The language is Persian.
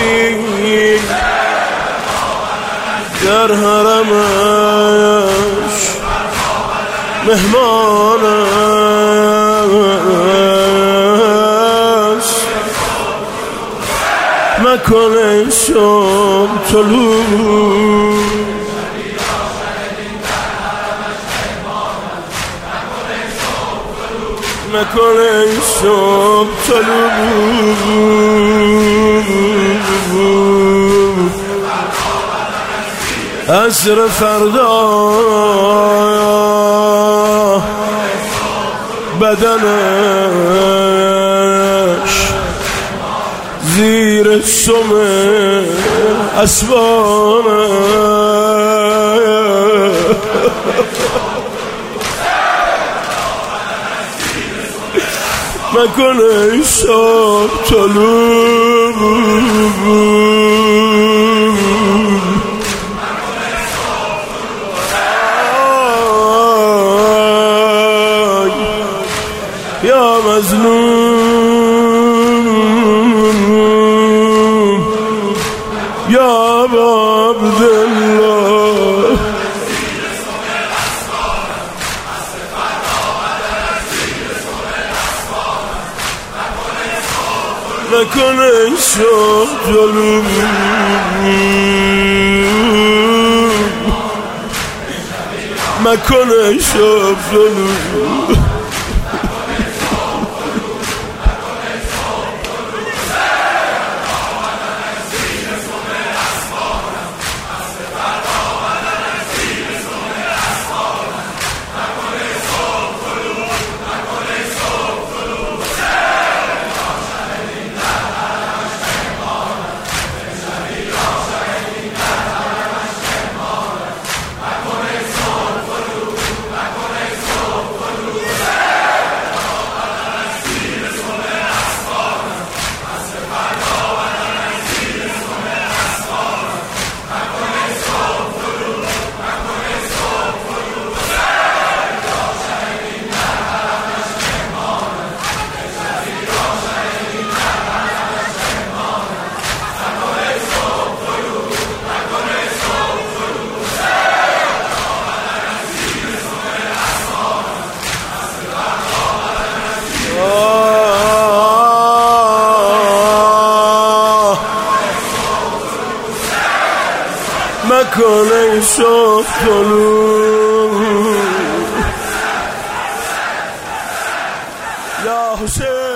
در حرمش مهمان است، مکن ای صبح طلوع، مکن ای صبح طلوع. عصر فردا بدنش زیر سم اسبانه، مکن ای صبح طلوع. یا مظلوم یا عبدالله، مکن ای صبح طلوع، مکن ای صبح طلوع. مکن ای صبح طلوع. یا حسین